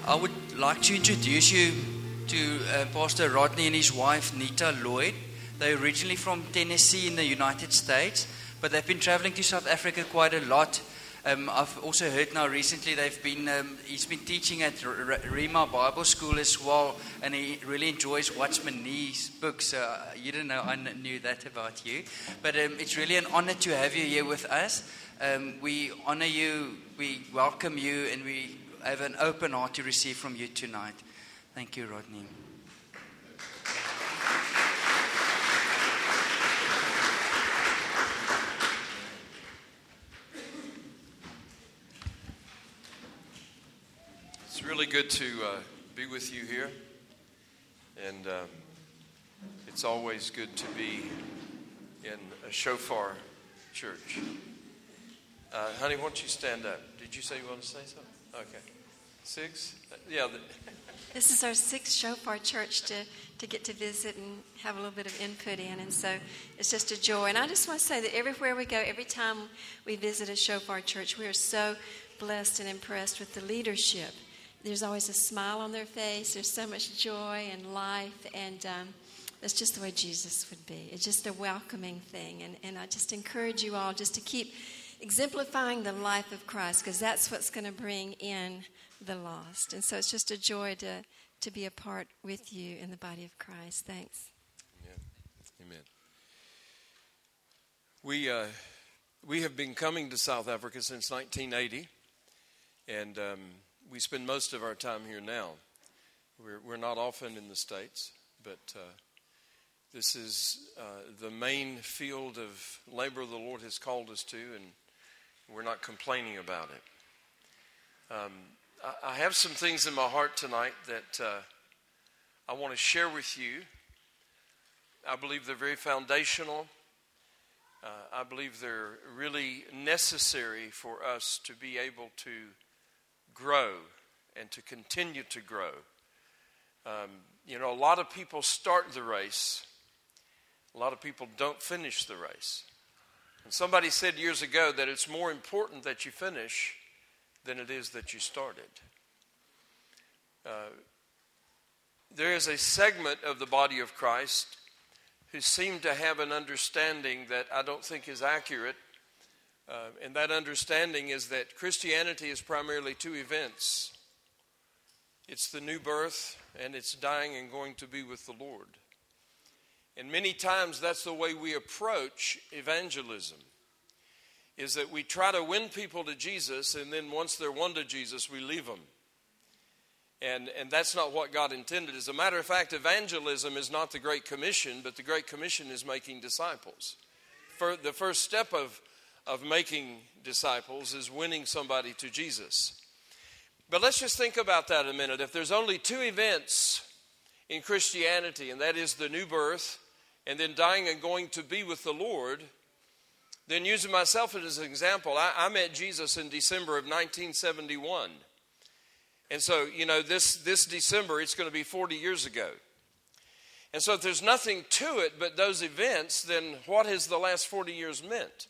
I would like to introduce you to Pastor Rodney and his wife, Nita Lloyd. They're originally from Tennessee in the United States, but they've been traveling to South Africa quite a lot. I've also heard now recently he's been teaching at Rhema Bible School as well, and he really enjoys Watchman Nee's books. You didn't know I knew that about you. But it's really an honor to have you here with us. We honor you, we welcome you, and we have an open heart to receive from you tonight. Thank you, Rodney. It's really good to be with you here, and it's always good to be in a shofar church. Honey, why don't you stand up? Did you say you want to say something? Okay. 6? Yeah. This is our 6th shofar church to get to visit and have a little bit of input in, and so it's just a joy. And I just want to say that everywhere we go, every time we visit a shofar church, we are so blessed and impressed with the leadership. There's always a smile on their face. There's so much joy and life, and that's just the way Jesus would be. It's just a welcoming thing, and I just encourage you all just to keep exemplifying the life of Christ, because that's what's going to bring in the lost. And so it's just a joy to be a part with you in the body of Christ. Thanks. Amen. We have been coming to South Africa since 1980, and we spend most of our time here now. We're not often in the States, but this is the main field of labor the Lord has called us to, and we're not complaining about it. I have some things in my heart tonight that I want to share with you. I believe they're very foundational. I believe they're really necessary for us to be able to grow and to continue to grow. A lot of people start the race. A lot of people don't finish the race. And somebody said years ago that it's more important that you finish than it is that you started. There is a segment of the body of Christ who seem to have an understanding that I don't think is accurate. And that understanding is that Christianity is primarily 2 events. It's the new birth, and it's dying and going to be with the Lord. And many times that's the way we approach evangelism, is that we try to win people to Jesus, and then once they're won to Jesus, we leave them. And that's not what God intended. As a matter of fact, evangelism is not the Great Commission, but the Great Commission is making disciples. The first step of making disciples is winning somebody to Jesus. But let's just think about that a minute. If there's only 2 events in Christianity, and that is the new birth and then dying and going to be with the Lord, then using myself as an example, I met Jesus in December of 1971. And so, this December, it's going to be 40 years ago. And so if there's nothing to it but those events, then what has the last 40 years meant?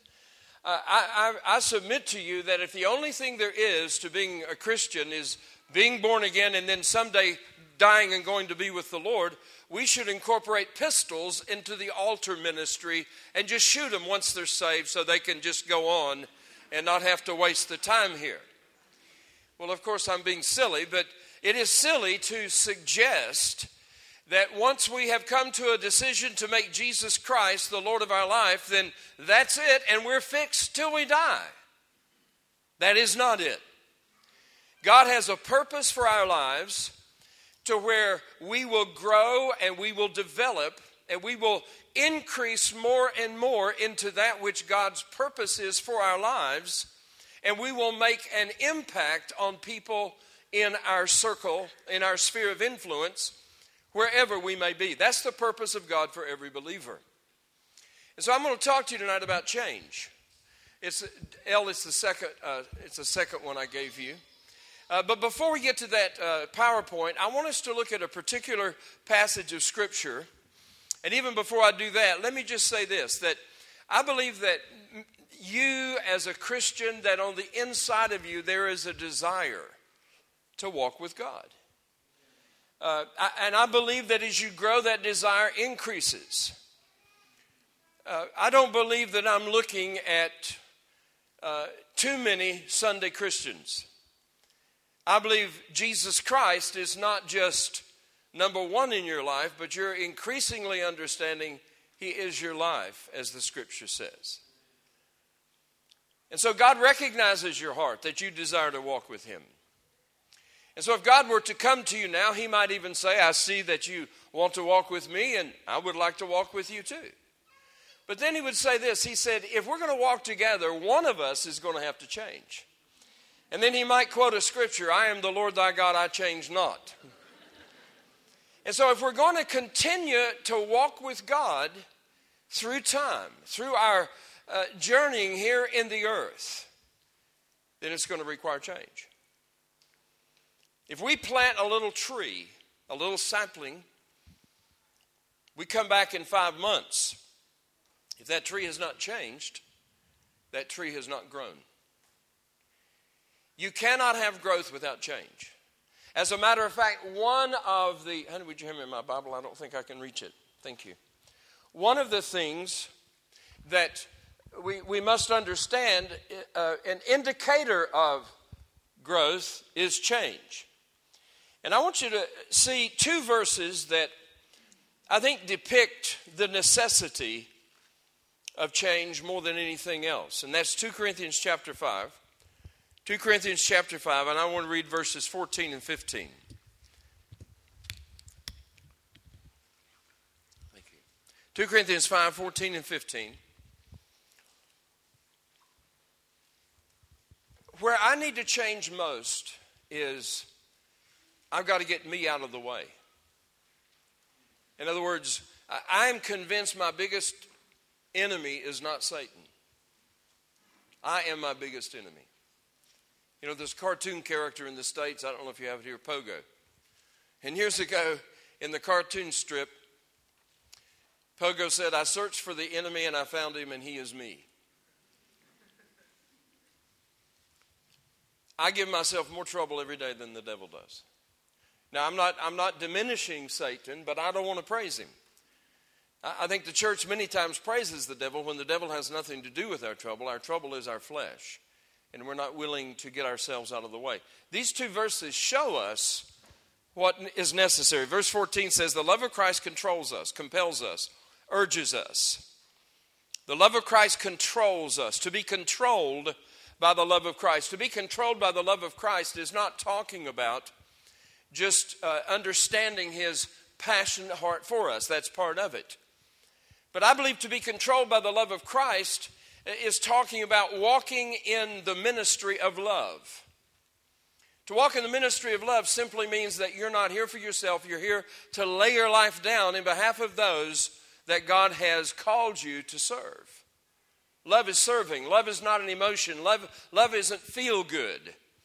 I submit to you that if the only thing there is to being a Christian is being born again and then someday dying and going to be with the Lord, we should incorporate pistols into the altar ministry and just shoot them once they're saved so they can just go on and not have to waste the time here. Well, of course, I'm being silly, but it is silly to suggest that once we have come to a decision to make Jesus Christ the Lord of our life, then that's it, and we're fixed till we die. That is not it. God has a purpose for our lives to where we will grow and we will develop and we will increase more and more into that which God's purpose is for our lives, and we will make an impact on people in our circle, in our sphere of influence, wherever we may be. That's the purpose of God for every believer. And so I'm going to talk to you tonight about change. It's the second one I gave you. But before we get to that PowerPoint, I want us to look at a particular passage of Scripture. And even before I do that, let me just say this, that I believe that you as a Christian, that on the inside of you there is a desire to walk with God. And I believe that as you grow, that desire increases. I don't believe that I'm looking at too many Sunday Christians. I believe Jesus Christ is not just number one in your life, but you're increasingly understanding He is your life, as the Scripture says. And so God recognizes your heart, that you desire to walk with Him. And so if God were to come to you now, He might even say, I see that you want to walk with me, and I would like to walk with you too. But then He would say this. He said, if we're going to walk together, one of us is going to have to change. And then He might quote a scripture, I am the Lord thy God, I change not. And so if we're going to continue to walk with God through time, through our journeying here in the earth, then it's going to require change. If we plant a little tree, a little sapling, we come back in 5 months. If that tree has not changed, that tree has not grown. You cannot have growth without change. As a matter of fact, honey, would you hand me my Bible? I don't think I can reach it. Thank you. One of the things that we must understand, an indicator of growth is change. And I want you to see 2 verses that I think depict the necessity of change more than anything else. And that's 2 Corinthians chapter 5. 2 Corinthians chapter 5, and I want to read verses 14 and 15. Thank you. 2 Corinthians 5, 14 and 15. Where I need to change most is I've got to get me out of the way. In other words, I am convinced my biggest enemy is not Satan. I am my biggest enemy. You know, there's a cartoon character in the States, I don't know if you have it here, Pogo. And years ago, in the cartoon strip, Pogo said, I searched for the enemy and I found him and he is me. I give myself more trouble every day than the devil does. Now, I'm not diminishing Satan, but I don't want to praise him. I think the church many times praises the devil when the devil has nothing to do with our trouble. Our trouble is our flesh, and we're not willing to get ourselves out of the way. These 2 verses show us what is necessary. Verse 14 says, the love of Christ controls us, compels us, urges us. The love of Christ controls us. To be controlled by the love of Christ. To be controlled by the love of Christ is not talking about just understanding His passionate heart for us. That's part of it. But I believe to be controlled by the love of Christ is talking about walking in the ministry of love. To walk in the ministry of love simply means that you're not here for yourself. You're here to lay your life down in behalf of those that God has called you to serve. Love is serving. Love is not an emotion. Love isn't feel good.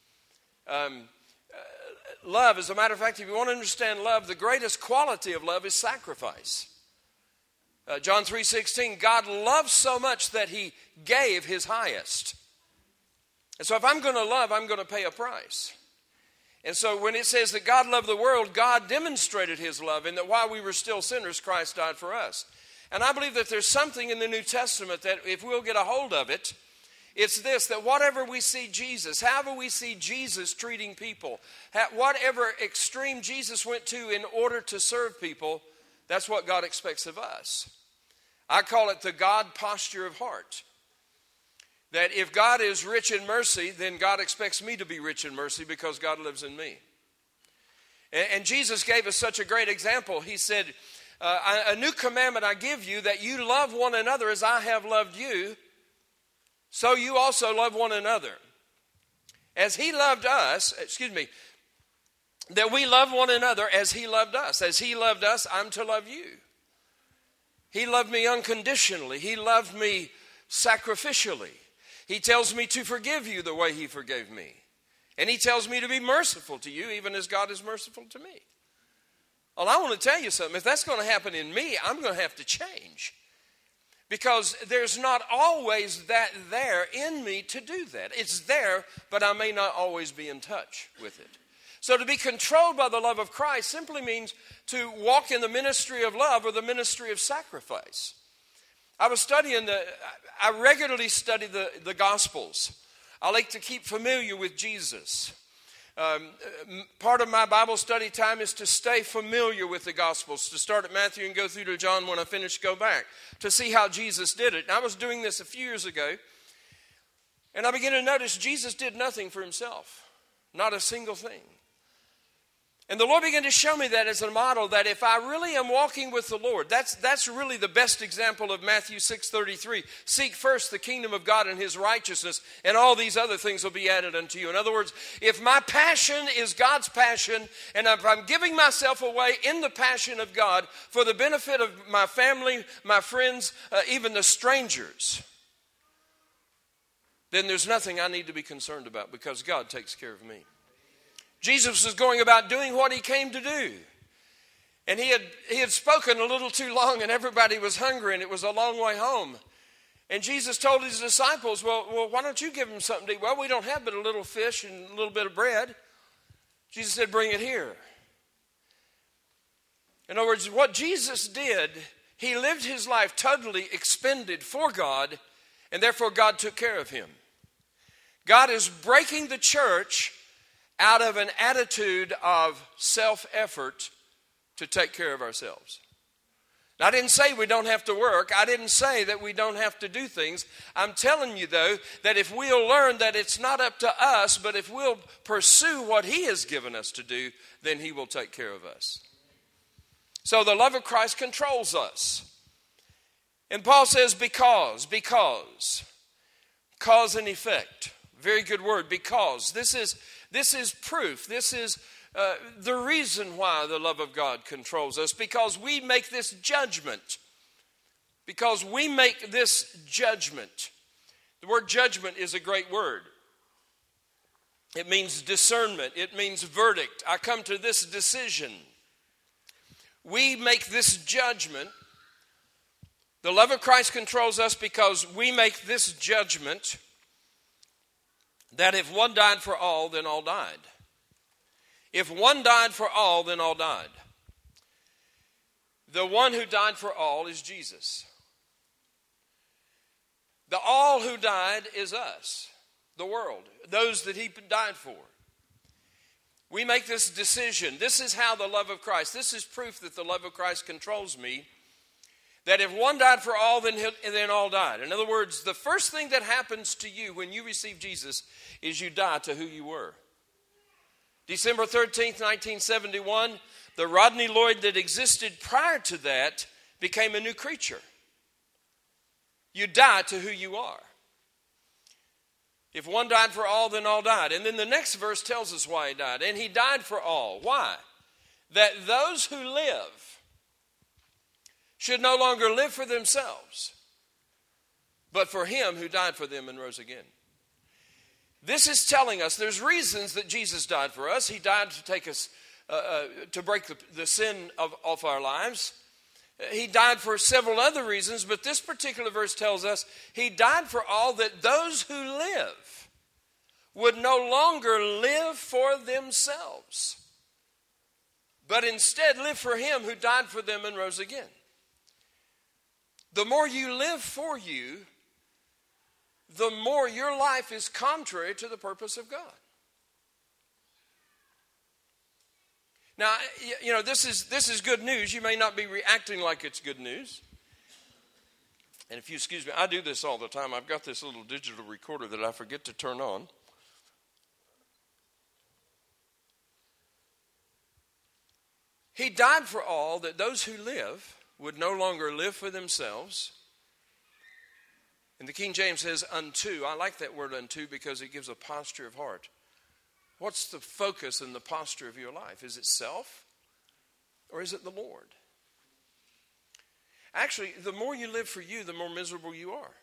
Love, as a matter of fact, if you want to understand love, the greatest quality of love is sacrifice. John 3:16, God loves so much that He gave His highest. And so if I'm going to love, I'm going to pay a price. And so when it says that God loved the world, God demonstrated His love in that while we were still sinners, Christ died for us. And I believe that there's something in the New Testament that if we'll get a hold of it, it's this, that whatever we see Jesus, however we see Jesus treating people, whatever extreme Jesus went to in order to serve people, that's what God expects of us. I call it the God posture of heart. That if God is rich in mercy, then God expects me to be rich in mercy because God lives in me. And Jesus gave us such a great example. He said, a new commandment I give you, that you love one another as I have loved you, so you also love one another. As He loved us, that we love one another as He loved us. As He loved us, I'm to love you. He loved me unconditionally. He loved me sacrificially. He tells me to forgive you the way He forgave me. And He tells me to be merciful to you even as God is merciful to me. Well, I want to tell you something. If that's going to happen in me, I'm going to have to change. Because there's not always that there in me to do that. It's there, but I may not always be in touch with it. So to be controlled by the love of Christ simply means to walk in the ministry of love or the ministry of sacrifice. I regularly study the Gospels. I like to keep familiar with Jesus. Part of my Bible study time is to stay familiar with the Gospels, to start at Matthew and go through to John. When I finish, go back to see how Jesus did it. And I was doing this a few years ago, and I began to notice Jesus did nothing for himself, not a single thing. And the Lord began to show me that as a model, that if I really am walking with the Lord, that's really the best example of Matthew 6:33. Seek first the kingdom of God and his righteousness, and all these other things will be added unto you. In other words, if my passion is God's passion, and if I'm giving myself away in the passion of God for the benefit of my family, my friends, even the strangers, then there's nothing I need to be concerned about, because God takes care of me. Jesus was going about doing what he came to do. And he had spoken a little too long, and everybody was hungry, and it was a long way home. And Jesus told his disciples, well, why don't you give them something to eat? Well, we don't have but a little fish and a little bit of bread. Jesus said, bring it here. In other words, what Jesus did, he lived his life totally expended for God, and therefore God took care of him. God is breaking the church out of an attitude of self-effort to take care of ourselves. Now, I didn't say we don't have to work. I didn't say that we don't have to do things. I'm telling you, though, that if we'll learn that it's not up to us, but if we'll pursue what he has given us to do, then he will take care of us. So the love of Christ controls us. And Paul says because. Cause and effect. Very good word, because. This is proof. This is the reason why the love of God controls us, because we make this judgment. Because we make this judgment. The word judgment is a great word. It means discernment. It means verdict. I come to this decision. We make this judgment. The love of Christ controls us because we make this judgment that if one died for all, then all died. If one died for all, then all died. The one who died for all is Jesus. The all who died is us, the world, those that he died for. We make this decision. This is how the love of Christ, this is proof that the love of Christ controls me, that if one died for all, then all died. In other words, the first thing that happens to you when you receive Jesus is you die to who you were. December 13th, 1971, the Rodney Lloyd that existed prior to that became a new creature. You die to who you are. If one died for all, then all died. And then the next verse tells us why he died. And he died for all. Why? That those who live should no longer live for themselves, but for him who died for them and rose again. This is telling us there's reasons that Jesus died for us. He died to take us, to break the sin off our lives. He died for several other reasons, but this particular verse tells us he died for all, that those who live would no longer live for themselves, but instead live for him who died for them and rose again. The more you live for you, the more your life is contrary to the purpose of God. Now, you know, this is good news. You may not be reacting like it's good news. And if you excuse me, I do this all the time. I've got this little digital recorder that I forget to turn on. He died for all, that those who live would no longer live for themselves. And the King James says unto. I like that word unto because it gives a posture of heart. What's the focus and the posture of your life? Is it self or is it the Lord? Actually, the more you live for you, the more miserable you are.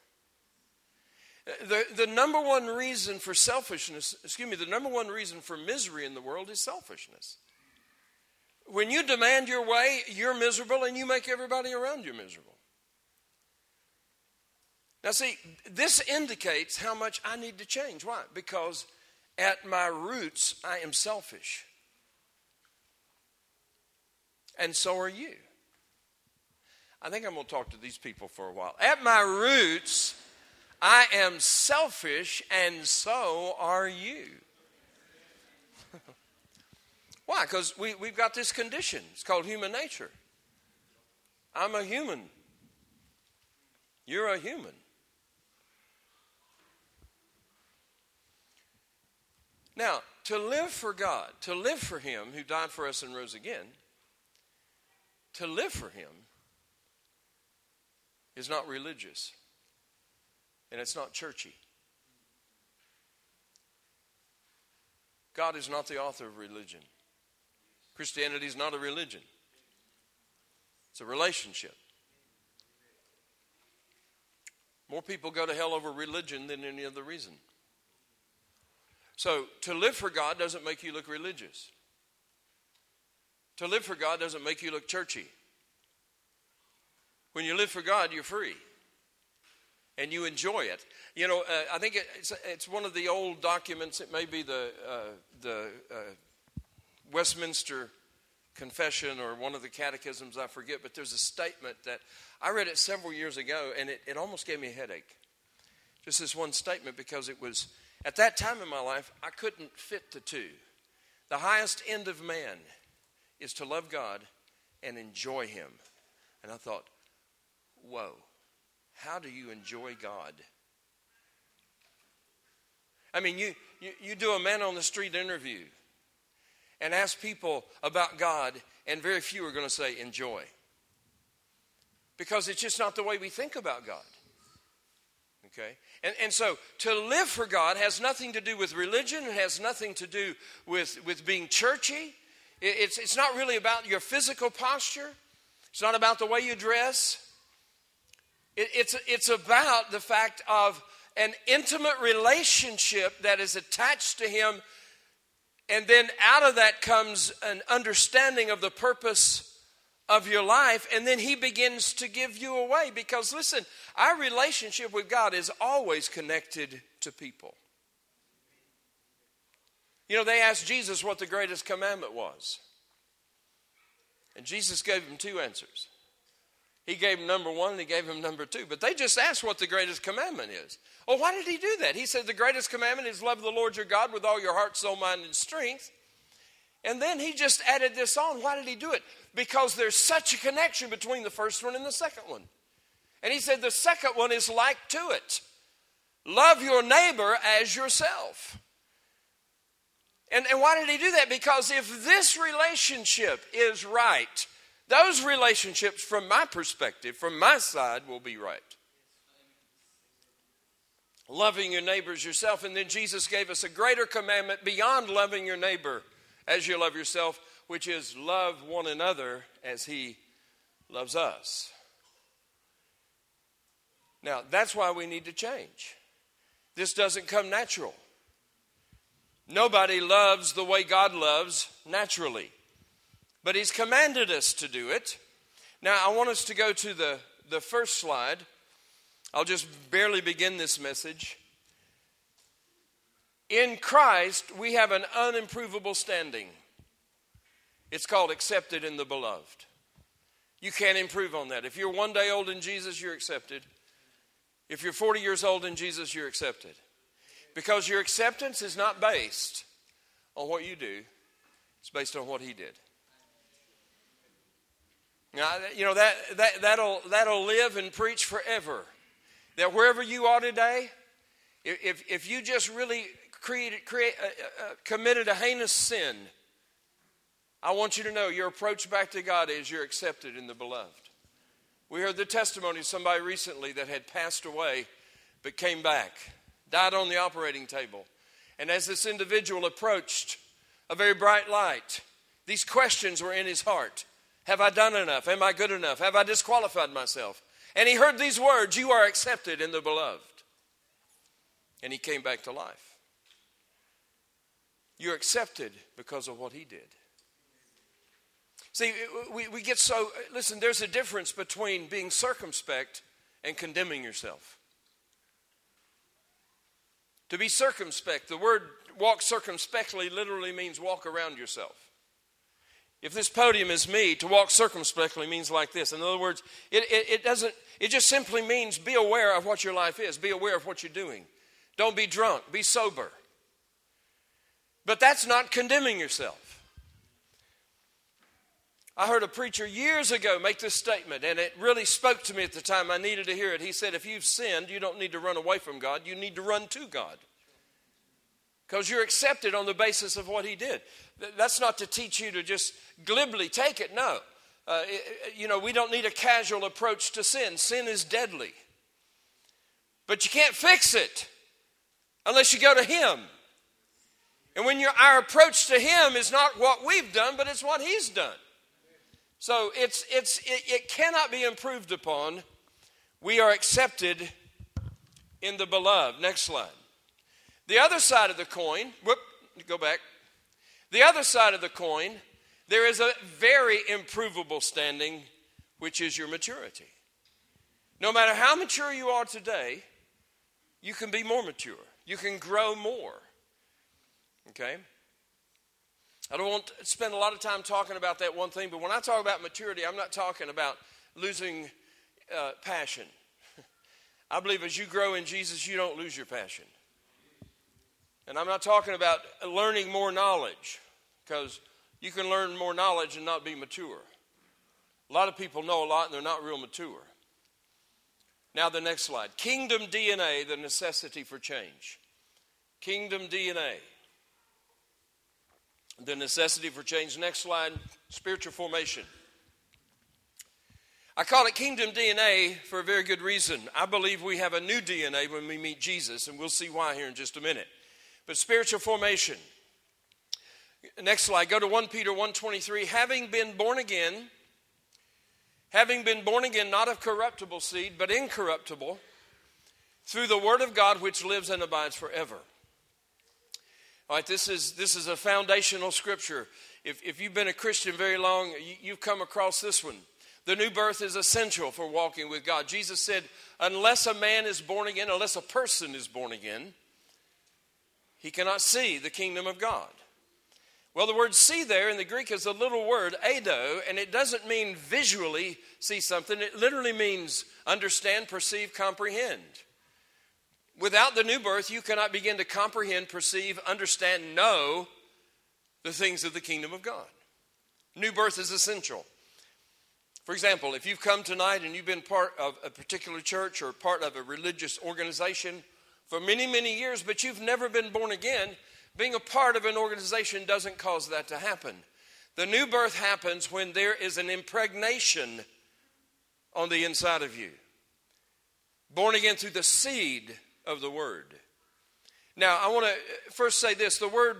The number one reason for the number one reason for misery in the world is selfishness. When you demand your way, you're miserable and you make everybody around you miserable. Now see, this indicates how much I need to change. Why? Because at my roots, I am selfish. and so are you. I think I'm going to talk to these people for a while. At my roots, I am selfish, and so are you. Why? Because we've got this condition. It's called human nature. I'm a human. You're a human. Now, to live for God, to live for Him who died for us and rose again, to live for Him is not religious, and it's not churchy. God is not the author of religion. Christianity is not a religion. It's a relationship. More people go to hell over religion than any other reason. So, to live for God doesn't make you look religious. To live for God doesn't make you look churchy. When you live for God, you're free. And you enjoy it. You know, I think it's one of the old documents. It may be the Westminster Confession or one of the catechisms, I forget. But there's a statement that I read it several years ago, and it almost gave me a headache. Just this one statement, because it was, at that time in my life, I couldn't fit the two. The highest end of man is to love God and enjoy Him. And I thought, whoa, how do you enjoy God? I mean, you do a man on the street interview and ask people about God, and very few are going to say enjoy. Because it's just not the way we think about God. Okay? And so to live for God has nothing to do with religion. It has nothing to do with being churchy. It's not really about your physical posture. It's not about the way you dress. It's about the fact of an intimate relationship that is attached to Him. And then out of that comes an understanding of the purpose of your life, and then He begins to give you away. Because listen, our relationship with God is always connected to people. You know, they asked Jesus what the greatest commandment was. And Jesus gave them two answers. He gave them number one and He gave them number two. But they just asked what the greatest commandment is. Well, why did He do that? He said the greatest commandment is love the Lord your God with all your heart, soul, mind, and strength. And then He just added this on. Why did He do it? Because there's such a connection between the first one and the second one. And He said the second one is like to it. Love your neighbor as yourself. And why did He do that? Because if this relationship is right, those relationships from my perspective, from my side, will be right. Loving your neighbor as yourself. And then Jesus gave us a greater commandment beyond loving your neighbor as you love yourself, which is love one another as He loves us. Now, that's why we need to change. This doesn't come natural. Nobody loves the way God loves naturally. But He's commanded us to do it. Now, I want us to go to the first slide. I'll just barely begin this message. In Christ, we have an unimprovable standing. It's called accepted in the beloved. You can't improve on that. If you're 1 day old in Jesus, you're accepted. If you're 40 years old in Jesus, you're accepted. Because your acceptance is not based on what you do. It's based on what He did. Now, you know, that'll live and preach forever. That wherever you are today, if you just really committed a heinous sin, I want you to know your approach back to God is you're accepted in the beloved. We heard the testimony of somebody recently that had passed away but came back, died on the operating table. And as this individual approached a very bright light, these questions were in his heart. Have I done enough? Am I good enough? Have I disqualified myself? And he heard these words, you are accepted in the beloved. And he came back to life. You're accepted because of what He did. See, we get so, listen, there's a difference between being circumspect and condemning yourself. To be circumspect, the word walk circumspectly literally means walk around yourself. If this podium is me, to walk circumspectly means like this. In other words, it just simply means be aware of what your life is. Be aware of what you're doing. Don't be drunk. Be sober. But that's not condemning yourself. I heard a preacher years ago make this statement, and it really spoke to me at the time. I needed to hear it. He said, if you've sinned, you don't need to run away from God. You need to run to God. Because you're accepted on the basis of what he did. That's not to teach you to just glibly take it. No. We don't need a casual approach to sin. Sin is deadly. But you can't fix it unless you go to him. And when our approach to him is not what we've done, but it's what he's done. So it cannot be improved upon. We are accepted in the beloved. Next slide. The other side of the coin, go back. The other side of the coin, there is a very improvable standing, which is your maturity. No matter how mature you are today, you can be more mature. You can grow more. Okay? I don't want to spend a lot of time talking about that one thing, but when I talk about maturity, I'm not talking about losing passion. I believe as you grow in Jesus, you don't lose your passion. And I'm not talking about learning more knowledge, because you can learn more knowledge and not be mature. A lot of people know a lot and they're not real mature. Now the next slide. Kingdom DNA, the necessity for change. Kingdom DNA, the necessity for change. Next slide. Spiritual formation. I call it kingdom DNA for a very good reason. I believe we have a new DNA when we meet Jesus, and we'll see why here in just a minute. But spiritual formation. Next slide. Go to 1 Peter 1:23. Having been born again, not of corruptible seed, but incorruptible, through the word of God which lives and abides forever. All right, this is a foundational scripture. If you've been a Christian very long, you've come across this one. The new birth is essential for walking with God. Jesus said, unless a man is born again, unless a person is born again, he cannot see the kingdom of God. Well, the word see there in the Greek is a little word, eido, and it doesn't mean visually see something. It literally means understand, perceive, comprehend. Without the new birth, you cannot begin to comprehend, perceive, understand, know the things of the kingdom of God. New birth is essential. For example, if you've come tonight and you've been part of a particular church or part of a religious organization for many, many years, but you've never been born again, being a part of an organization doesn't cause that to happen. The new birth happens when there is an impregnation on the inside of you. Born again through the seed of the word. Now, I want to first say this. The word,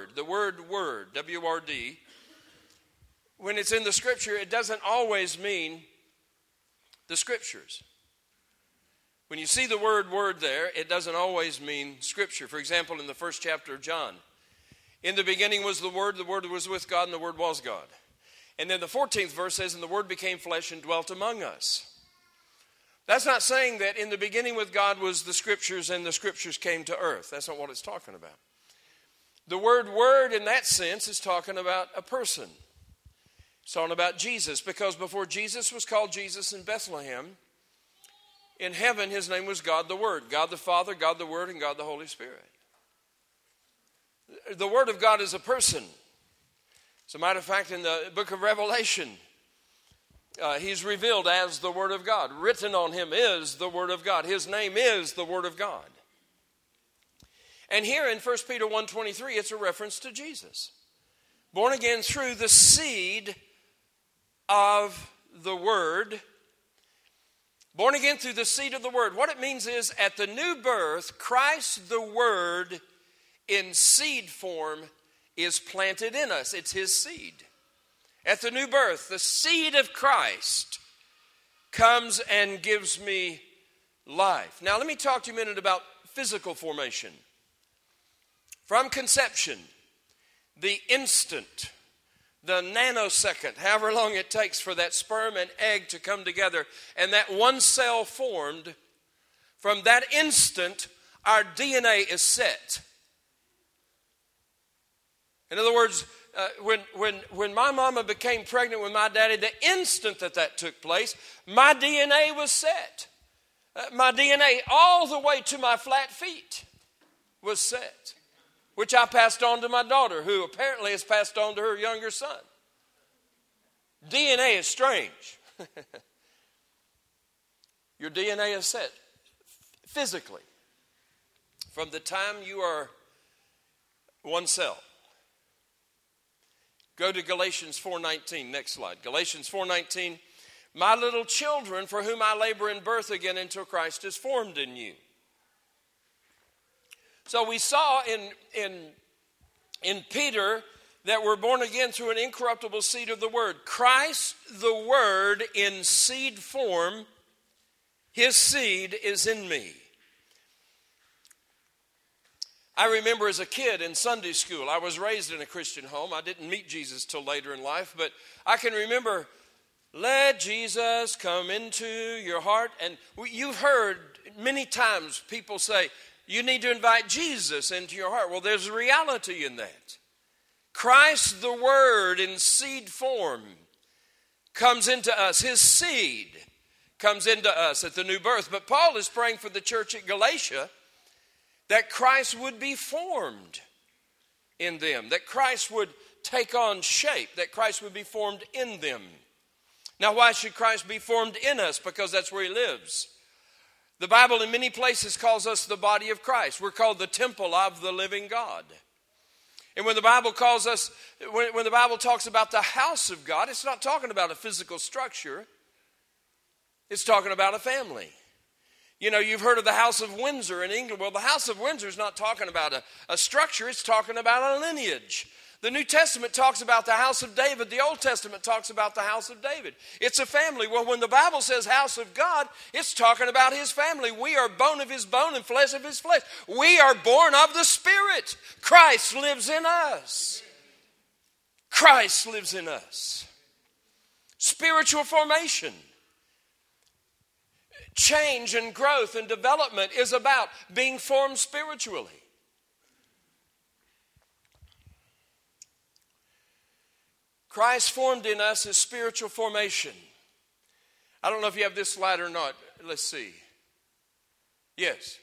W-R-D, when it's in the scripture, it doesn't always mean the scriptures. When you see the word there, it doesn't always mean scripture. For example, in the first chapter of John, in the beginning was the Word was with God, and the Word was God. And then the 14th verse says, and the Word became flesh and dwelt among us. That's not saying that in the beginning with God was the scriptures and the scriptures came to earth. That's not what it's talking about. The word in that sense is talking about a person. It's talking about Jesus, because before Jesus was called Jesus in Bethlehem, in heaven, his name was God the Word. God the Father, God the Word, and God the Holy Spirit. The Word of God is a person. As a matter of fact, in the book of Revelation, he's revealed as the Word of God. Written on him is the Word of God. His name is the Word of God. And here in 1 Peter 1:23, it's a reference to Jesus. Born again through the seed of the Word. Born again through the seed of the Word. What it means is, at the new birth, Christ the Word in seed form is planted in us. It's his seed. At the new birth, the seed of Christ comes and gives me life. Now, let me talk to you a minute about physical formation. From conception, the instant, the nanosecond, however long it takes for that sperm and egg to come together, and that one cell formed, from that instant, our DNA is set. In other words, when my mama became pregnant with my daddy, the instant that took place, my DNA was set. My DNA all the way to my flat feet was set, which I passed on to my daughter, who apparently has passed on to her younger son. DNA is strange. Your DNA is set physically from the time you are one cell. Go to Galatians 4:19, next slide. Galatians 4:19, my little children, for whom I labor in birth again until Christ is formed in you. So we saw in Peter that we're born again through an incorruptible seed of the Word. Christ, the Word in seed form, His seed is in me. I remember as a kid in Sunday school, I was raised in a Christian home. I didn't meet Jesus till later in life, but I can remember, let Jesus come into your heart. And you've heard many times people say, you need to invite Jesus into your heart. Well, there's a reality in that. Christ, the Word in seed form, comes into us. His seed comes into us at the new birth. But Paul is praying for the church at Galatia that Christ would be formed in them, that Christ would take on shape, that Christ would be formed in them. Now, why should Christ be formed in us? Because that's where He lives. The Bible in many places calls us the body of Christ. We're called the temple of the living God. And when the Bible calls us, when the Bible talks about the house of God, it's not talking about a physical structure. It's talking about a family. You know, you've heard of the House of Windsor in England. Well, the House of Windsor is not talking about a structure. It's talking about a lineage. The New Testament talks about the house of David. The Old Testament talks about the house of David. It's a family. Well, when the Bible says house of God, it's talking about His family. We are bone of His bone and flesh of His flesh. We are born of the Spirit. Christ lives in us. Christ lives in us. Spiritual formation. Change and growth and development is about being formed spiritually. Christ formed in us is spiritual formation. I don't know if you have this slide or not. Let's see. Yes.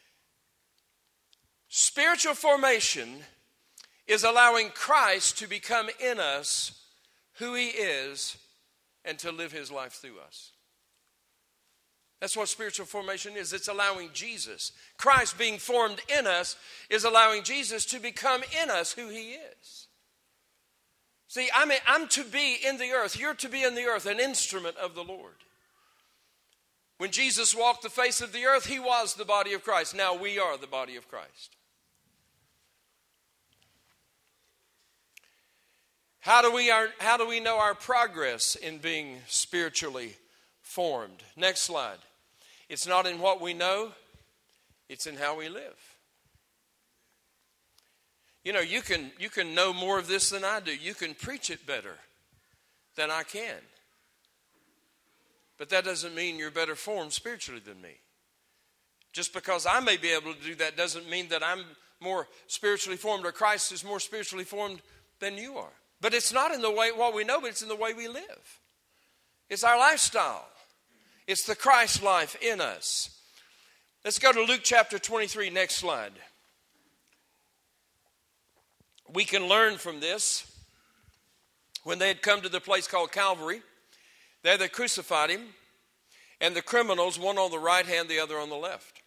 Spiritual formation is allowing Christ to become in us who He is and to live His life through us. That's what spiritual formation is. It's allowing Jesus. Christ being formed in us is allowing Jesus to become in us who He is. See, I'm to be in the earth. You're to be in the earth, an instrument of the Lord. When Jesus walked the face of the earth, He was the body of Christ. Now we are the body of Christ. How do we know our progress in being spiritually formed? Next slide. It's not in what we know, it's in how we live. You know, you can know more of this than I do. You can preach it better than I can. But that doesn't mean you're better formed spiritually than me. Just because I may be able to do that doesn't mean that I'm more spiritually formed or Christ is more spiritually formed than you are. But it's not in the way what we know, but it's in the way we live. It's our lifestyle. It's the Christ life in us. Let's go to Luke chapter 23, next slide. We can learn from this. When they had come to the place called Calvary, there they crucified Him, and the criminals, one on the right hand, the other on the left.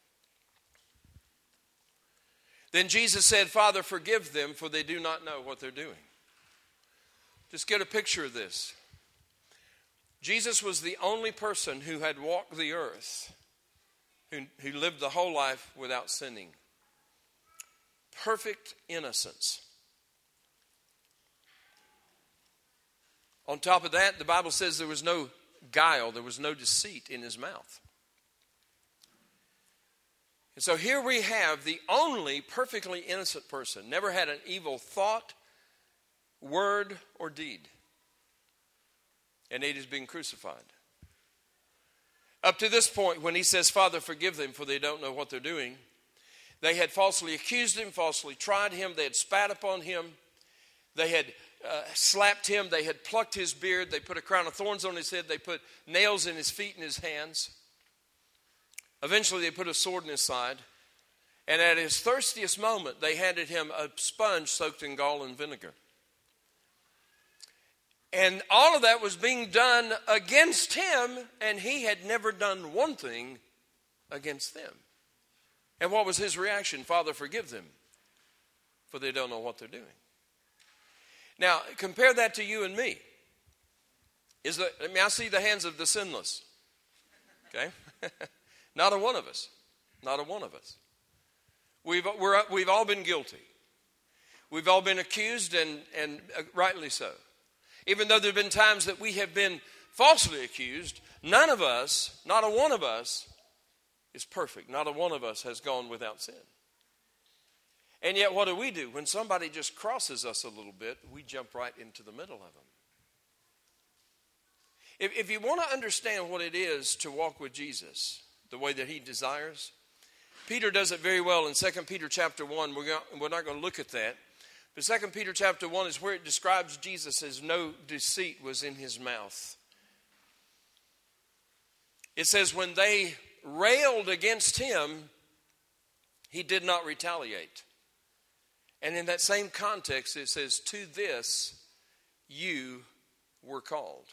Then Jesus said, Father, forgive them, for they do not know what they're doing. Just get a picture of this. Jesus was the only person who had walked the earth, who lived the whole life without sinning. Perfect innocence. On top of that, the Bible says there was no guile, there was no deceit in His mouth. And so here we have the only perfectly innocent person, never had an evil thought, word, or deed. And He is being crucified. Up to this point, when He says, Father, forgive them, for they don't know what they're doing, they had falsely accused Him, falsely tried Him, they had spat upon Him, They had slapped him. They had plucked his beard. They put a crown of thorns on his head. They put nails in his feet and his hands. Eventually, they put a sword in his side. And at his thirstiest moment, they handed him a sponge soaked in gall and vinegar. And all of that was being done against him, and he had never done one thing against them. And what was his reaction? Father, forgive them, for they don't know what they're doing. Now, compare that to you and me. I see the hands of the sinless. Okay? Not a one of us. Not a one of us. We've all been guilty. We've all been accused, and rightly so. Even though there have been times that we have been falsely accused, none of us, not a one of us, is perfect. Not a one of us has gone without sin. And yet what do? When somebody just crosses us a little bit, we jump right into the middle of them. If you want to understand what it is to walk with Jesus, the way that he desires, Peter does it very well in 2 Peter chapter 1. We're not going to look at that. But 2 Peter chapter 1 is where it describes Jesus as no deceit was in his mouth. It says when they railed against him, he did not retaliate. And in that same context, it says, to this you were called.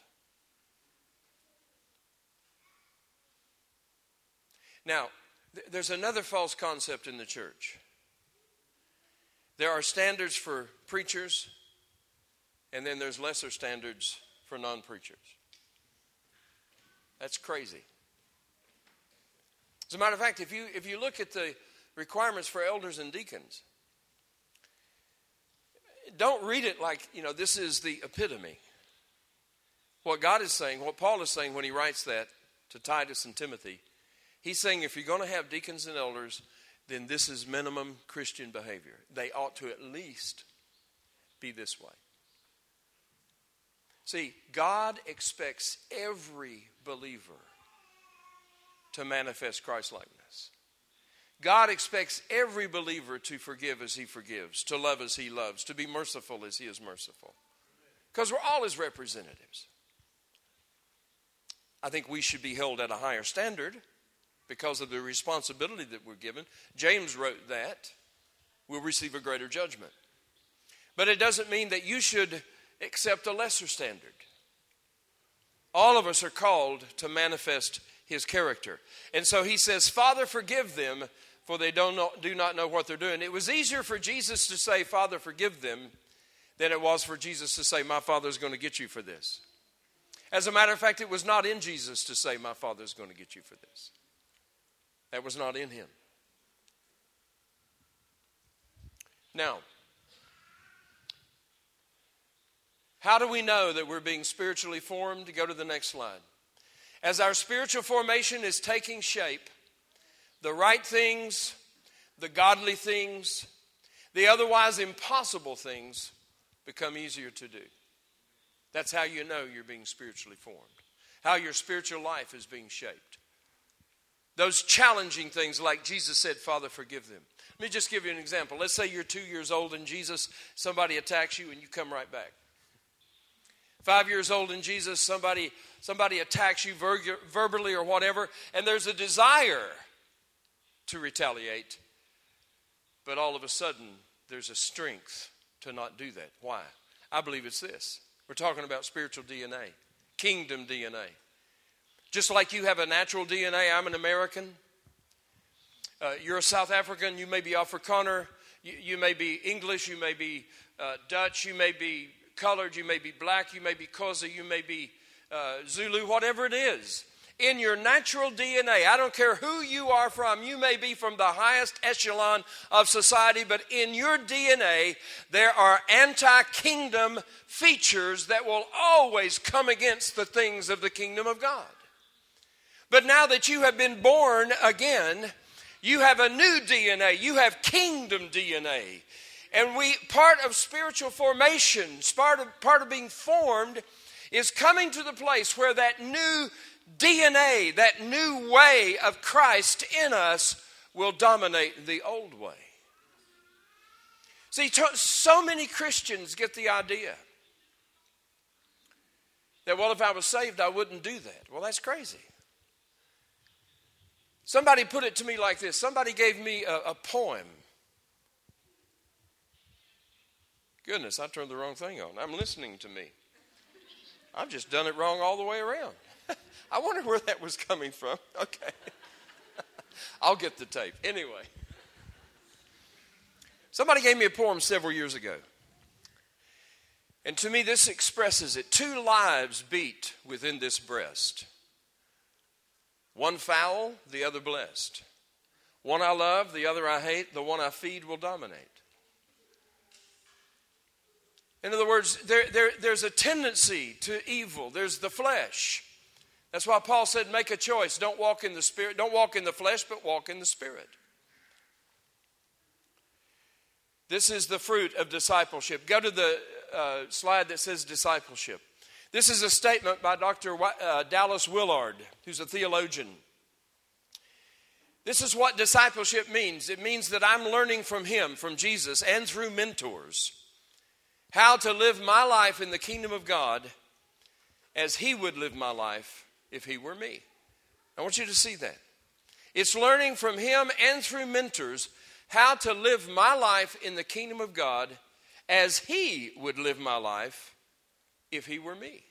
Now, there's another false concept in the church. There are standards for preachers, and then there's lesser standards for non-preachers. That's crazy. As a matter of fact, if you look at the requirements for elders and deacons, don't read it like, this is the epitome. What God is saying, what Paul is saying when he writes that to Titus and Timothy, he's saying if you're going to have deacons and elders, then this is minimum Christian behavior. They ought to at least be this way. See, God expects every believer to manifest Christ-likeness. God expects every believer to forgive as he forgives, to love as he loves, to be merciful as he is merciful. Because we're all his representatives. I think we should be held at a higher standard because of the responsibility that we're given. James wrote that. We'll receive a greater judgment. But it doesn't mean that you should accept a lesser standard. All of us are called to manifest his character. And so he says, Father, forgive them, for they do not know what they're doing. It was easier for Jesus to say, Father, forgive them, than it was for Jesus to say, my Father's going to get you for this. As a matter of fact, it was not in Jesus to say, my Father's going to get you for this. That was not in him. Now, how do we know that we're being spiritually formed? Go to the next slide. As our spiritual formation is taking shape, the right things, the godly things, the otherwise impossible things become easier to do. That's how you know you're being spiritually formed. How your spiritual life is being shaped. Those challenging things, like Jesus said, Father, forgive them. Let me just give you an example. Let's say you're 2 years old in Jesus, somebody attacks you and you come right back. 5 years old in Jesus, somebody attacks you verbally or whatever, and there's a desire to retaliate. But all of a sudden, there's a strength to not do that. Why? I believe it's this. We're talking about spiritual DNA, kingdom DNA. Just like you have a natural DNA, I'm an American. You're a South African, you may be Afrikaner, you may be English, you may be Dutch, you may be colored, you may be black, you may be Xhosa, you may be Zulu, whatever it is. In your natural DNA, I don't care who you are from, you may be from the highest echelon of society, but in your DNA, there are anti-kingdom features that will always come against the things of the kingdom of God. But now that you have been born again, you have a new DNA. You have kingdom DNA. And part of spiritual formation, part of being formed is coming to the place where that new DNA, that new way of Christ in us will dominate the old way. See, so many Christians get the idea that, well, if I was saved, I wouldn't do that. Well, that's crazy. Somebody put it to me like this. Somebody gave me a poem. Goodness, I turned the wrong thing on. I'm listening to me. I've just done it wrong all the way around. I wonder where that was coming from. Okay. I'll get the tape. Anyway. Somebody gave me a poem several years ago. And to me, this expresses it. 2 lives beat within this breast. One foul, the other blessed. One I love, the other I hate. The one I feed will dominate. In other words, there's a tendency to evil. There's the flesh. That's why Paul said, make a choice. Don't walk in the spirit. Don't walk in the flesh, but walk in the spirit. This is the fruit of discipleship. Go to the slide that says discipleship. This is a statement by Dr. Dallas Willard, who's a theologian. This is what discipleship means. It means that I'm learning from him, from Jesus, and through mentors, how to live my life in the kingdom of God as he would live my life if he were me. I want you to see that. It's learning from him and through mentors how to live my life in the kingdom of God as he would live my life if he were me.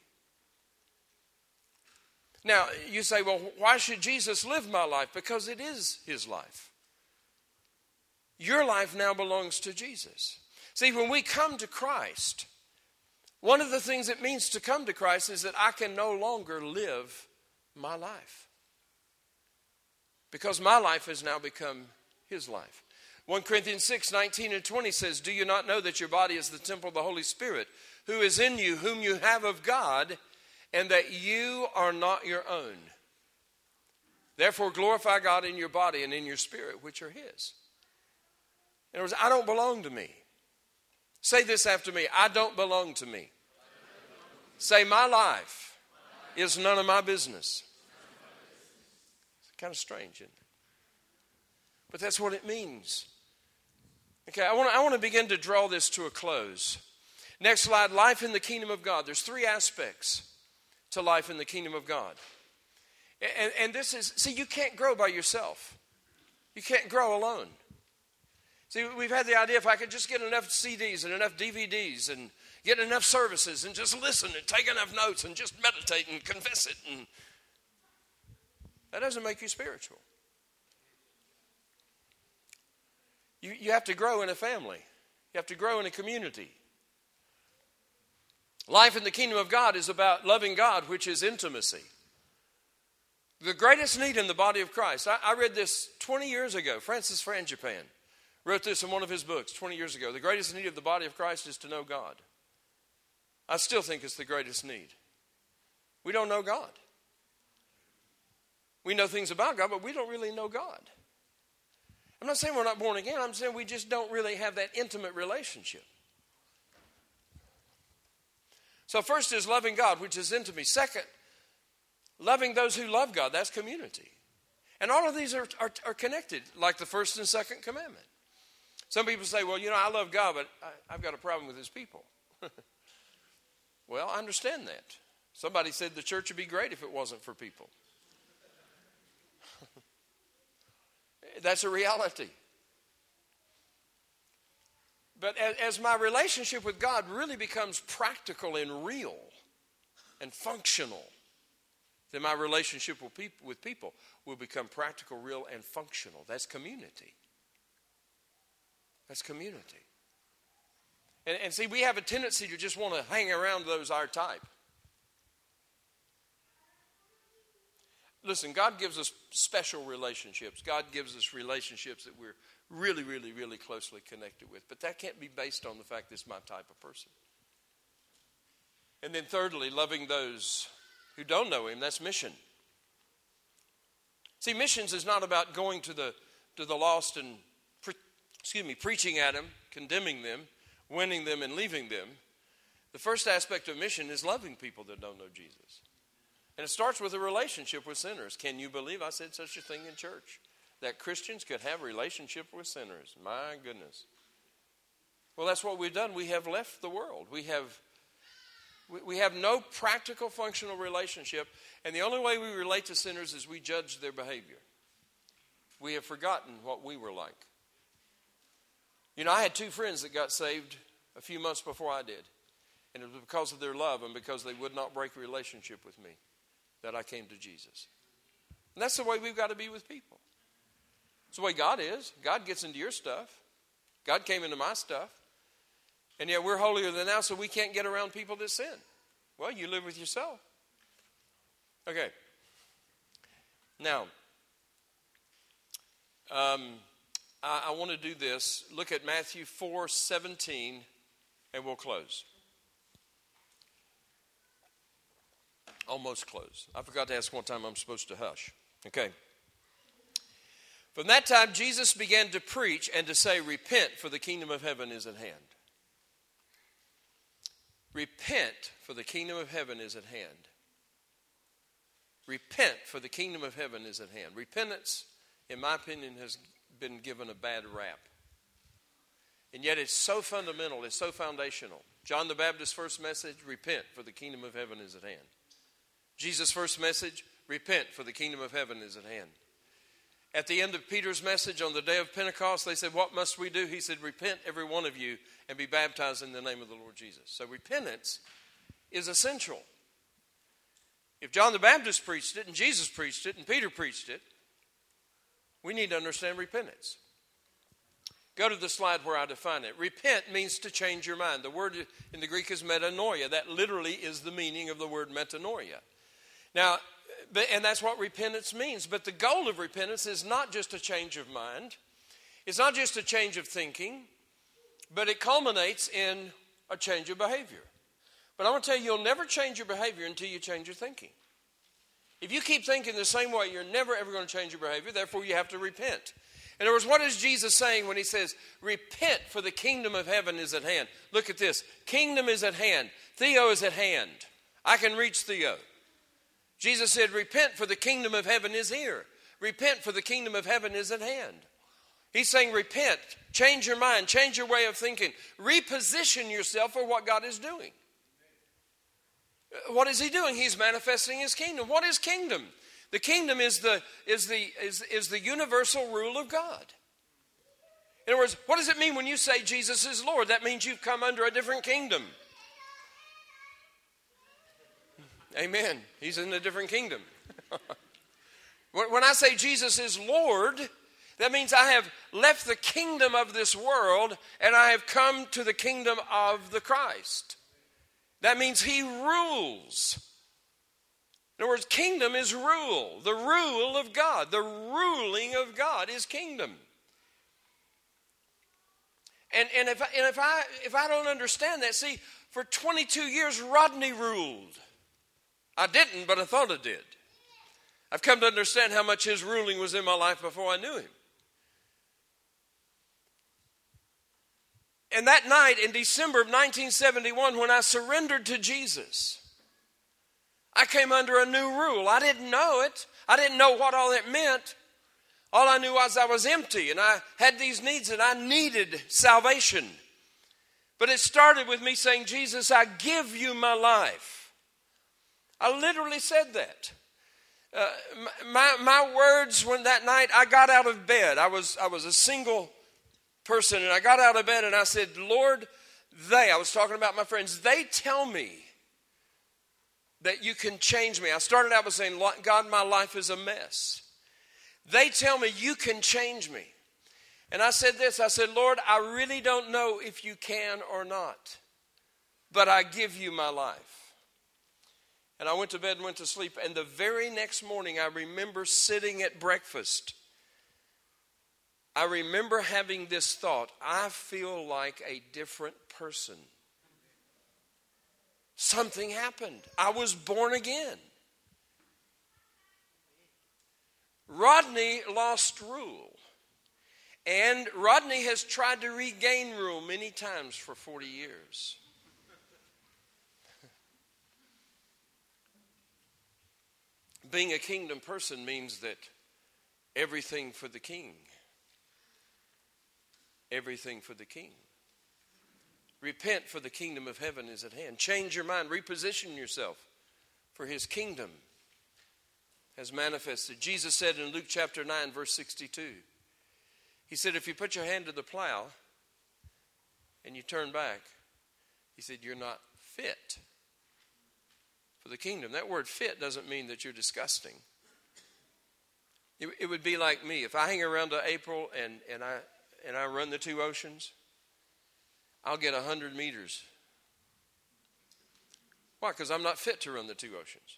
Now, you say, well, why should Jesus live my life? Because it is his life. Your life now belongs to Jesus. See, when we come to Christ, one of the things it means to come to Christ is that I can no longer live my life. Because my life has now become his life. 1 Corinthians 6:19-20 says, do you not know that your body is the temple of the Holy Spirit, who is in you, whom you have of God, and that you are not your own? Therefore glorify God in your body and in your spirit, which are his. In other words, I don't belong to me. Say this after me. I don't belong to me. Say, my life is none of my business. It's kind of strange, isn't it? But that's what it means. Okay, I want to begin to draw this to a close. Next slide, life in the kingdom of God. There's 3 aspects to life in the kingdom of God. And this is, see, you can't grow by yourself. You can't grow alone. See, we've had the idea if I could just get enough CDs and enough DVDs and get enough services and just listen and take enough notes and just meditate and confess it. And that doesn't make you spiritual. You have to grow in a family. You have to grow in a community. Life in the kingdom of God is about loving God, which is intimacy. The greatest need in the body of Christ. I read this 20 years ago. Francis Frangipane wrote this in one of his books 20 years ago. The greatest need of the body of Christ is to know God. I still think it's the greatest need. We don't know God. We know things about God, but we don't really know God. I'm not saying we're not born again. I'm saying we just don't really have that intimate relationship. So first is loving God, which is intimacy. Second, loving those who love God. That's community. And all of these are connected, like the first and second commandment. Some people say, well, I love God, but I've got a problem with his people. Well, I understand that. Somebody said the church would be great if it wasn't for people. That's a reality. But as my relationship with God really becomes practical and real and functional, then my relationship with people will become practical, real, and functional. That's community. That's community. And see, we have a tendency to just want to hang around those our type. Listen, God gives us special relationships. God gives us relationships that we're really, really, really closely connected with. But that can't be based on the fact that it's my type of person. And then thirdly, loving those who don't know him. That's mission. See, missions is not about going to the lost and preaching at them, condemning them, winning them, and leaving them. The first aspect of mission is loving people that don't know Jesus. And it starts with a relationship with sinners. Can you believe I said such a thing in church? That Christians could have a relationship with sinners. My goodness. Well, that's what we've done. We have left the world. We have no practical, functional relationship. And the only way we relate to sinners is we judge their behavior. We have forgotten what we were like. You know, I had two friends that got saved a few months before I did. And it was because of their love and because they would not break a relationship with me that I came to Jesus. And that's the way we've got to be with people. It's the way God is. God gets into your stuff. God came into my stuff. And yet we're holier than thou, so we can't get around people that sin. Well, you live with yourself. Okay. Now, I want to do this. Look at Matthew 4:17, and we'll close. Almost close. I forgot to ask one time I'm supposed to hush. Okay. From that time, Jesus began to preach and to say, repent, for the kingdom of heaven is at hand. Repent, for the kingdom of heaven is at hand. Repent, for the kingdom of heaven is at hand. Repentance, in my opinion, has been given a bad rap. And yet it's so fundamental, it's so foundational. John the Baptist's first message, repent, for the kingdom of heaven is at hand. Jesus' first message, repent, for the kingdom of heaven is at hand. At the end of Peter's message on the day of Pentecost, they said, what must we do? He said, repent, every one of you, and be baptized in the name of the Lord Jesus. So repentance is essential. If John the Baptist preached it, and Jesus preached it, and Peter preached it, we need to understand repentance. Go to the slide where I define it. Repent means to change your mind. The word in the Greek is metanoia. That literally is the meaning of the word metanoia. Now, and that's what repentance means. But the goal of repentance is not just a change of mind. It's not just a change of thinking. But it culminates in a change of behavior. But I want to tell you, you'll never change your behavior until you change your thinking. If you keep thinking the same way, you're never ever going to change your behavior. Therefore, you have to repent. In other words, what is Jesus saying when he says, repent, for the kingdom of heaven is at hand? Look at this. Kingdom is at hand. Theo is at hand. I can reach Theo. Jesus said, repent, for the kingdom of heaven is here. Repent, for the kingdom of heaven is at hand. He's saying, repent, change your mind, change your way of thinking. Reposition yourself for what God is doing. What is he doing? He's manifesting his kingdom. What is kingdom? The kingdom is the universal rule of God. In other words, what does it mean when you say Jesus is Lord? That means you've come under a different kingdom. Amen. He's in a different kingdom. When I say Jesus is Lord, that means I have left the kingdom of this world and I have come to the kingdom of the Christ. That means he rules. In other words, kingdom is rule. The rule of God. The ruling of God is kingdom. And if I don't understand that, see, for 22 years Rodney ruled. I didn't, but I thought I did. I've come to understand how much his ruling was in my life before I knew him. And that night in December of 1971, when I surrendered to Jesus, I came under a new rule. I didn't know it. I didn't know what all that meant. All I knew was I was empty and I had these needs and I needed salvation. But it started with me saying, Jesus, I give you my life. I literally said that. My words when that night I got out of bed, I was a single person, and I got out of bed and I said, Lord, I was talking about my friends, they tell me that you can change me. I started out by saying, God, my life is a mess. They tell me you can change me. And I said this, I said, Lord, I really don't know if you can or not, but I give you my life. And I went to bed and went to sleep. And the very next morning, I remember sitting at breakfast. I remember having this thought, I feel like a different person. Something happened. I was born again. Rodney lost rule. And Rodney has tried to regain rule many times for 40 years. Being a kingdom person means that everything for the king. Everything for the king. Repent, for the kingdom of heaven is at hand. Change your mind. Reposition yourself, for his kingdom has manifested. Jesus said in Luke chapter 9, verse 62, he said, if you put your hand to the plow and you turn back, he said, you're not fit for the kingdom. That word fit doesn't mean that you're disgusting. It would be like me. If I hang around to April and I run the two oceans, I'll get 100 meters. Why? Because I'm not fit to run the two oceans.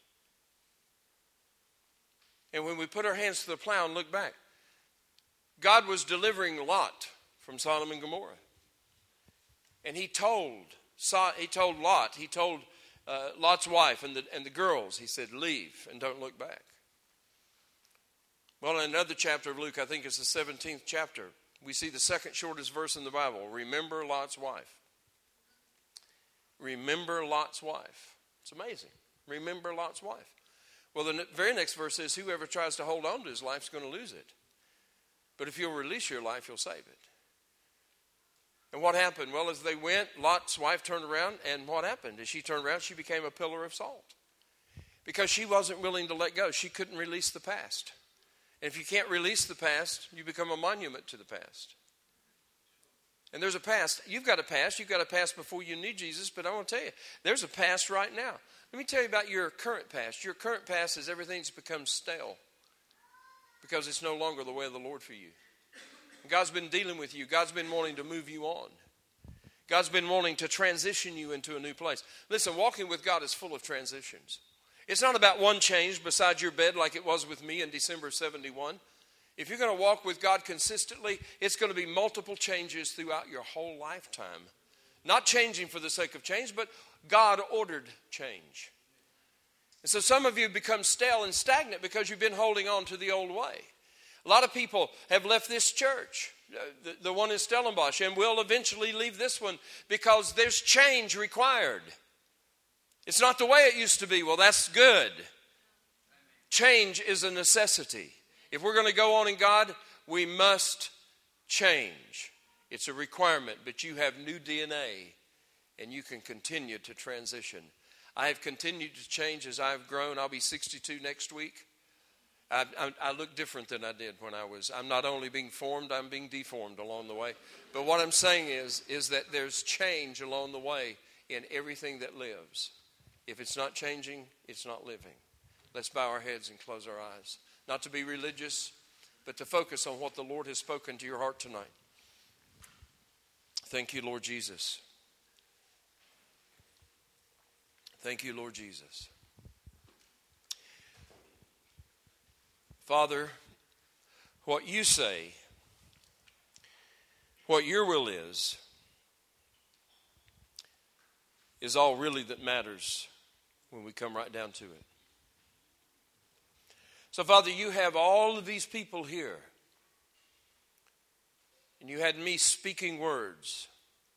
And when we put our hands to the plow and look back, God was delivering Lot from Sodom and Gomorrah. And he told Lot, he told Lot's wife and the girls, he said, leave and don't look back. Well, in another chapter of Luke, I think it's the 17th chapter, we see the second shortest verse in the Bible. Remember Lot's wife. Remember Lot's wife. It's amazing. Remember Lot's wife. Well, the very next verse says, whoever tries to hold on to his life is going to lose it. But if you'll release your life, you'll save it. And what happened? Well, as they went, Lot's wife turned around, and what happened? As she turned around, she became a pillar of salt. Because she wasn't willing to let go. She couldn't release the past. And if you can't release the past, you become a monument to the past. And there's a past. You've got a past. You've got a past before you knew Jesus. But I want to tell you, there's a past right now. Let me tell you about your current past. Your current past is everything's become stale. Because it's no longer the way of the Lord for you. And God's been dealing with you. God's been wanting to move you on. God's been wanting to transition you into a new place. Listen, walking with God is full of transitions. It's not about one change beside your bed like it was with me in December 71. If you're going to walk with God consistently, it's going to be multiple changes throughout your whole lifetime. Not changing for the sake of change, but God-ordered change. And so some of you become stale and stagnant because you've been holding on to the old way. A lot of people have left this church, the one in Stellenbosch, and will eventually leave this one because there's change required. It's not the way it used to be. Well, that's good. Change is a necessity. If we're going to go on in God, we must change. It's a requirement, but you have new DNA, and you can continue to transition. I have continued to change as I've grown. I'll be 62 next week. I look different than I did when I'm not only being formed, I'm being deformed along the way. But what I'm saying is that there's change along the way in everything that lives. If it's not changing, it's not living. Let's bow our heads and close our eyes. Not to be religious, but to focus on what the Lord has spoken to your heart tonight. Thank you, Lord Jesus. Thank you, Lord Jesus. Father, what you say, what your will is all really that matters when we come right down to it. So, Father, you have all of these people here, and you had me speaking words.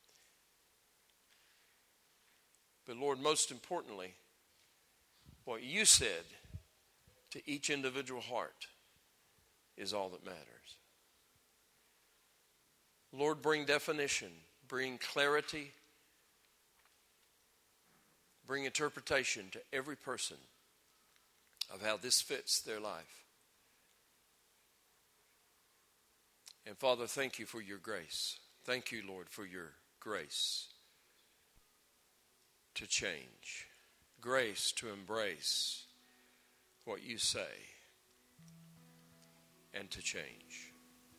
But, Lord, most importantly, what you said to each individual heart is all that matters. Lord, bring definition, bring clarity, bring interpretation to every person of how this fits their life. And Father, thank you for your grace. Thank you, Lord, for your grace to change, grace to embrace what you say, and to change.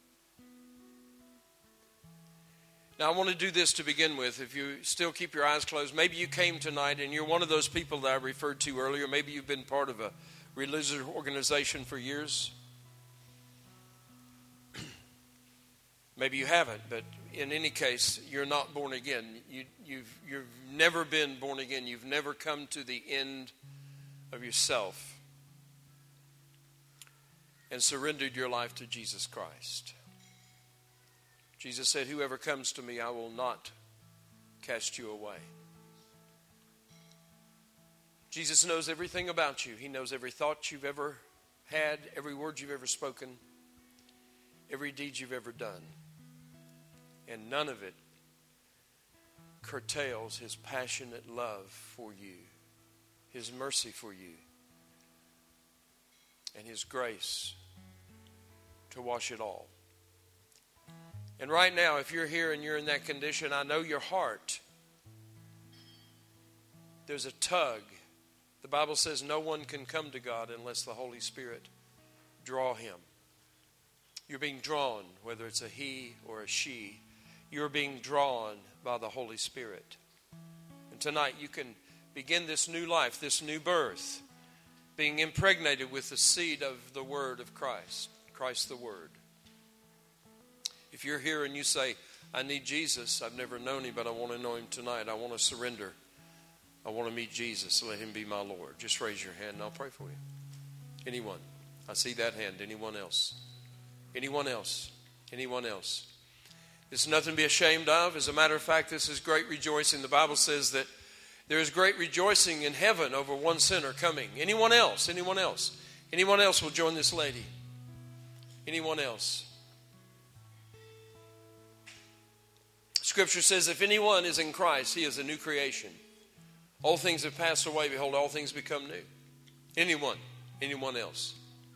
Now, I want to do this to begin with. If you still keep your eyes closed, maybe you came tonight and you're one of those people that I referred to earlier. Maybe you've been part of a religious organization for years. Maybe you haven't, but in any case, you're not born again. You've never been born again. You've never come to the end of yourself and surrendered your life to Jesus Christ. Jesus said, whoever comes to me, I will not cast you away. Jesus knows everything about you. He knows every thought you've ever had, every word you've ever spoken, every deed you've ever done. And none of it curtails His passionate love for you, His mercy for you, and His grace to wash it all. And right now, if you're here and you're in that condition, I know your heart, there's a tug. The Bible says no one can come to God unless the Holy Spirit draw him. You're being drawn, whether it's a he or a she. You're being drawn by the Holy Spirit. And tonight you can begin this new life, this new birth, being impregnated with the seed of the Word of Christ, Christ the Word. If you're here and you say, I need Jesus, I've never known Him, but I want to know Him tonight. I want to surrender. I want to meet Jesus. Let Him be my Lord. Just raise your hand and I'll pray for you. Anyone? I see that hand. Anyone else? Anyone else? Anyone else? This is nothing to be ashamed of. As a matter of fact, this is great rejoicing. The Bible says that there is great rejoicing in heaven over one sinner coming. Anyone else? Anyone else? Anyone else will join this lady? Anyone else? Scripture says if anyone is in Christ, he is a new creation. All things have passed away. Behold, all things become new. Anyone? Anyone else?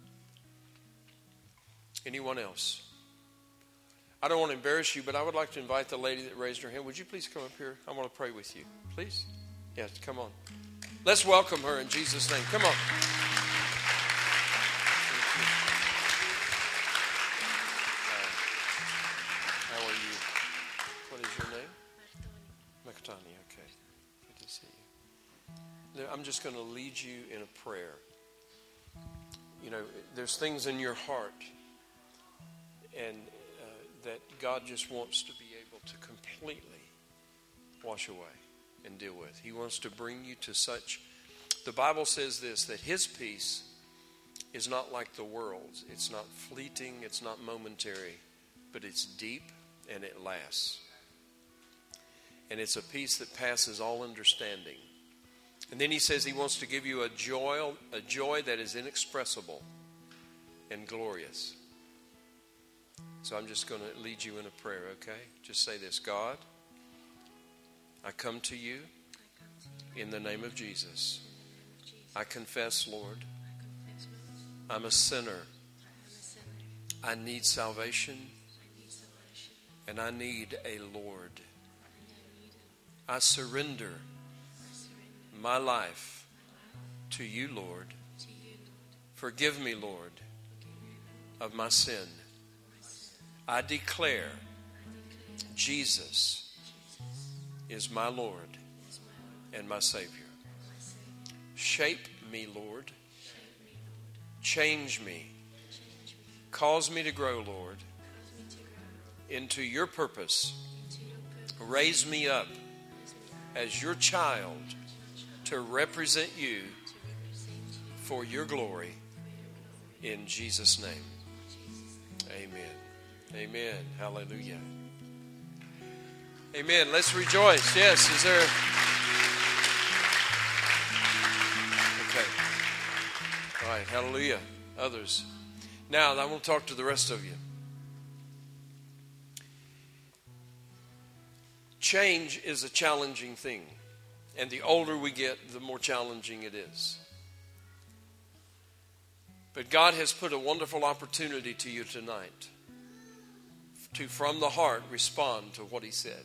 Anyone else? I don't want to embarrass you, but I would like to invite the lady that raised her hand. Would you please come up here? I want to pray with you. Please? Yes, come on. Let's welcome her in Jesus' name. Come on. How are you? What is your name? Makatani, okay. Good to see you. I'm just going to lead you in a prayer. You know, there's things in your heart and that God just wants to be able to completely wash away and deal with. He wants to bring you to such. The Bible says this, that His peace is not like the world's. It's not fleeting, it's not momentary, but it's deep and it lasts. And it's a peace that passes all understanding. And then He says He wants to give you a joy that is inexpressible and glorious. So I'm just going to lead you in a prayer, okay? Just say this. God, I come to you in the name of Jesus. I confess, Lord, I'm a sinner. I need salvation, and I need a Lord. I surrender my life to you, Lord. Forgive me, Lord, of my sin. I declare Jesus is my Lord and my Savior. Shape me, Lord. Change me. Cause me to grow, Lord, into your purpose. Raise me up as your child to represent you for your glory. In Jesus' name, amen. Amen. Hallelujah. Amen. Let's rejoice. Yes. Is there? Okay. All right. Hallelujah. Others. Now, I want to talk to the rest of you. Change is a challenging thing. And the older we get, the more challenging it is. But God has put a wonderful opportunity to you tonight to, from the heart, respond to what He said.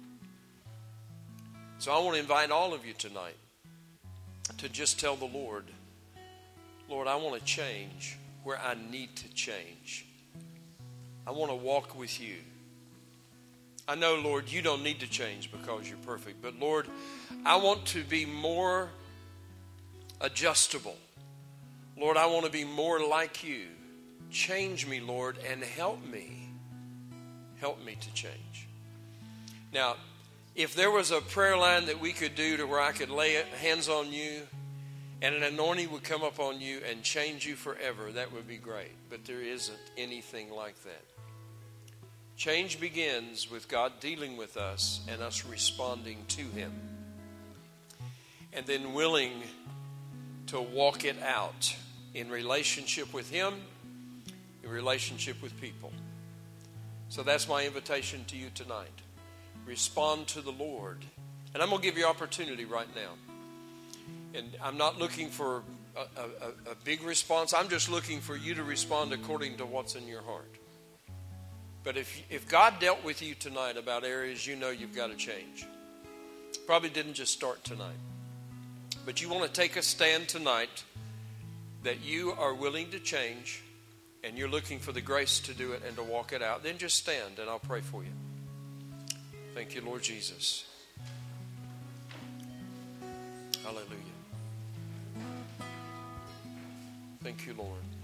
So I want to invite all of you tonight to just tell the Lord, Lord, I want to change where I need to change. I want to walk with you. I know, Lord, you don't need to change because you're perfect. But, Lord, I want to be more adjustable. Lord, I want to be more like you. Change me, Lord, and help me. Help me to change. Now, if there was a prayer line that we could do to where I could lay hands on you and an anointing would come up on you and change you forever, that would be great. But there isn't anything like that. Change begins with God dealing with us and us responding to Him. And then willing to walk it out in relationship with Him, in relationship with people. So that's my invitation to you tonight. respond to the Lord. And I'm going to give you opportunity right now. And I'm not looking for a big response. I'm just looking for you to respond according to what's in your heart. But if God dealt with you tonight about areas you know you've got to change, probably didn't just start tonight, but you want to take a stand tonight that you are willing to change and you're looking for the grace to do it and to walk it out, then just stand and I'll pray for you. Thank you, Lord Jesus. Hallelujah. Thank you, Lord.